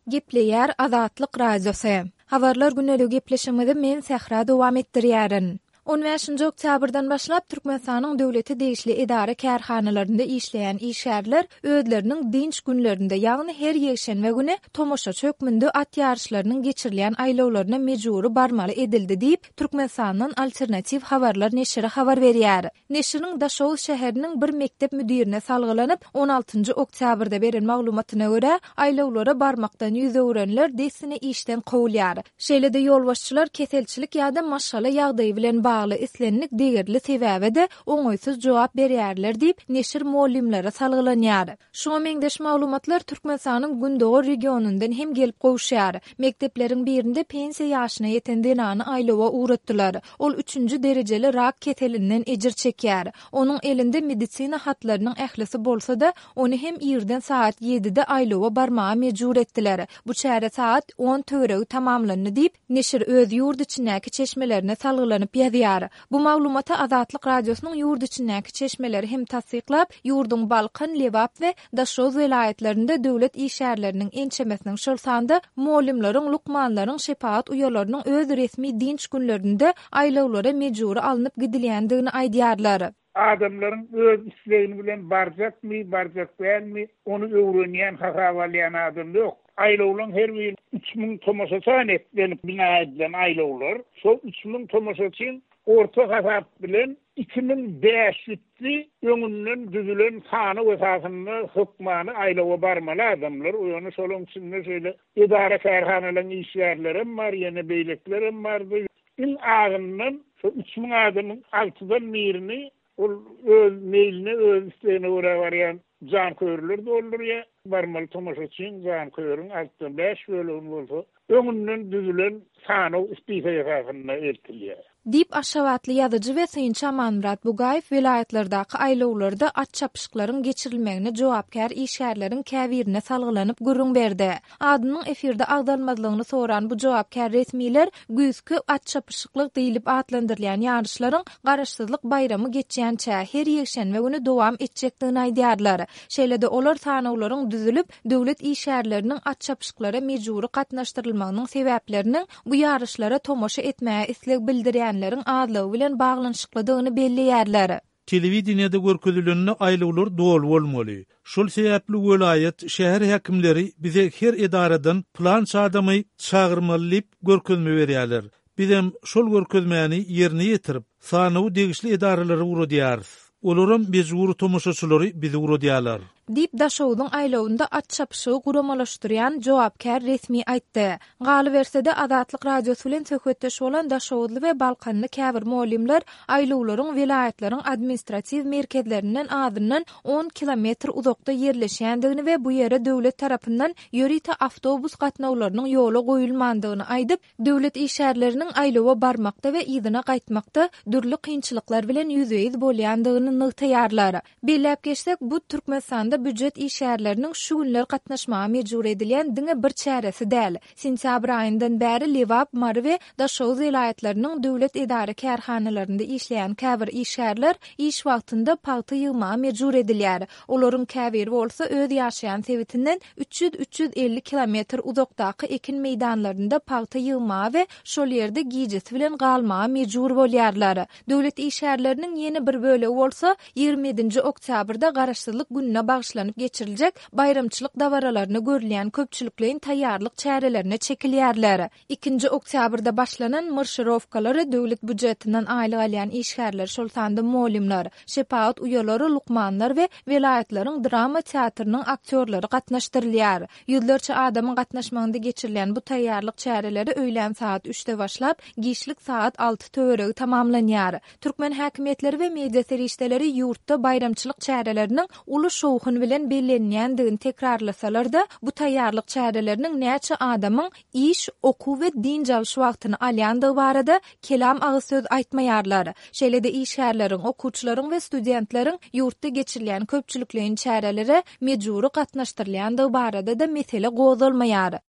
Gepleýär Azatlyk Radiosu. Habarlar güneligi gepleşmede men Sehra dowam etdirýärin. 15 oktýabrdan başlap Türkmenistanyň döwleti degişli idara kärhanalarynda işleýän işgärler özleriniň dinç günlerinde, ýagny her ýekşenbe güni tomoşa çökmünde at ýarşlarynyň geçirilýän aýlawlaryna mejburi barmaly edildi diýip Türkmenistanyň Alternativ Habarlar neşri habar berýär. Neşriň Daşow şäheriniň bir mektep müdirine salgylanyp 16 oktýabrda beren maglumatyna görä aýlawlara barmakdan ýüzöwrenler desini işden gowulýar. Şeýle-de ýolbaşçylar keselçilik ýa-da maşala ýagdaýy bilen bagly islenlik degirli sebäbe de oňoýsuz jogap berýärler diýip neşir muallimlere salgylanýar. Şoňa meňdeş maglumatlar Türkmenistanyň Gündoğu regionundan hem gelip gowuşýar. Mektepleriň birinde pensiýa ýaşyna ýeten denany aýlawa uğratdylar. Ol 3-nji derejeli rak ketelinden ejir çekýär. Onuň elinde medisina hatlarynyň ählisi bolsa-da, ony hem ýerden saat 7-de aýlawa barmaga mejbur etdiler. Bu çäre saat 10 töregi tamamlandy diýip neşir öz ýurt içindäki çeşmelerine salgylanyp ýazýar. Bu maglumata Azatlyk Radiosynyň ýurt içindäki çeşmeleri hem tasdiklap, ýurduň Balkan, Lewap we Daşow welaýatlarynda döwlet işgärleriniň ençemesiniň şol sanda muallimlaryň, lukmanlaryň, şepaat uýalarynyň öz resmi dinç günlerinde aýlawlara mejburi alınıp gidilýändigini aýdýarlar. Adamların öz isleýini bilen barjakmy, barjak bilmi, onu öwrenýän, harawalýan adam ýok. Aýlawlaryň her bir 3000 tomoşaçan etlenip bina edilen aýlawlar. Şol 3000 tomoşaçyn orta hasap bilen 2500'li öňünden düzülen sany esasynda hukmany aýlawa barmaly adamlar. Oýany şoluň içinde şeýle idara kärhanalaryň işgärlerim bar, ýene beýleklerim bar. İl agyndan şu 3000 adamyň altydan birini ol öz meýline, öz isleýine görä barýan jan körler doldurýar. Barmaly tomoşaçyn jan körüň altydan 5 bölüm bolsa, öňünden düzülen sany istifa esasynda ertilýär. Dip aşawatly ýazyjy we Syňça Manmurat Bugaýew welaýatlardaky aýlawlarda at çapyşyklaryň geçirilmegine jogapkär işgärleriň käbirine salgylanyp gürrüň berdi. Adynyň efirde agdalmazlygyny soran bu jogapkär resmiler güýzkü at çapyşyklyk diýilip atlandyrylýan ýarşlaryň garaşsyzlyk bayramy geçýänçä her ýekşenbe güni dowam etjekdigini aýdýarlar. Şeýle-de olar tanawlaryň düzülip döwlet işgärleriniň at çapyşyklara mejburi gatnaşdyrylmagynyň sebäplerini bu ýarşlara tomoşa etmäge isleg bildirýän azlygy bilen baglanşyklydygyny belleýärler. Telewizionyada görkezilende aýlawlar dol bolmaly. Şol sebäpli welaýat şäher häkimleri bize her idaradan plan çadamy çagyrmalyp görkezme berýärler. Bizem şol görkezmäni ýerine ýetirip, sanawy degişli idaralary uradýarys. Olaryň mejburi tomoşaçylary bizi uradýarlar. Dip Daşowdyň aýlawynda at çapyşygy guramalaşdyrýan jogapkär resmi aýtdy. Galy bersede Azatlyk Radiosu bilen söhbetdeş bolan Daşowly we Balkanly käbir muallimler aýlawlaryň welaýatlaryň administrativ merkezlerinden azyndan 10 kilometr uzakda ýerleşýändigini we bu ýere döwlet tarapyndan ýörite awtobus gatnawlarynyň ýola goýulmandygyny aýdyp, döwlet işgärleriniň aýlawa barmakda we ýygyna gaýtmakda dürli kynçylyklar bilen ýüzüýiz bolýandygyny nygtaýarlar. Belläp geçsek, bu Türkmenistanda büdjet işgärleriniň şu günler gatnaşmaga mejbur edilýän diňe bir çäresi däl. Sentýabr aýyndan bäri Lewap, Mary we Daşow welaýatlarynyň döwlet idara kärhanalarynda işleýän käbir işgärler iş wagtynda paýta ýygmaga mejbur edilýär. Olaryň käbiri bolsa öz ýaşaýan sebitinden 300-350 kilometr uzakdaky ekin meýdanlarynda paýta ýygmaga we şol ýerde giýjesi bilen galmaga mejbur bolýarlar. Döwlet işgärleriniň ýene bir bölegi bolsa 27 oktýabrda garaşsyzlyk gününe bağışlanıp geçiriljek bayramçılık davaralaryna görülýän köpçüliklerin taýýarlyk çärelerine çekilýärler. 2 oktýabrda başlanan marşirowkalary döwlet budjetinden aýlyk alýan işgärler şol sanda muallimler, şepaat uýalary, lukmanlar we welaýatlaryň drama teatrynyň aktyorlary gatnaşdyrylýar. Ýüzlerçe adamyň gatnaşmagynda geçirilýän bu taýýarlyk çäreleri öýlen saat 3-de başlap, giçlik saat 6 töregi tamamlanýar. Türkmen häkimetleri we media serişdeleri ýurtda bayramçılık çäreleriniň ulu şowhun bilen bellenýändigini tekrarlasalar da, bu taýýarlyk çäreleriniň näçe adamyň iş, oku we din jalyş wagtyny alýandygy barada kelam agy söz aýtmaýarlar. Şeýle-de işgärleriň, okuwçylaryň we studentleriň ýurtda geçirilýän köpçüliklerin çäreleri mejburi gatnaşdyrylýandygy barada da mesele gozulmaýar.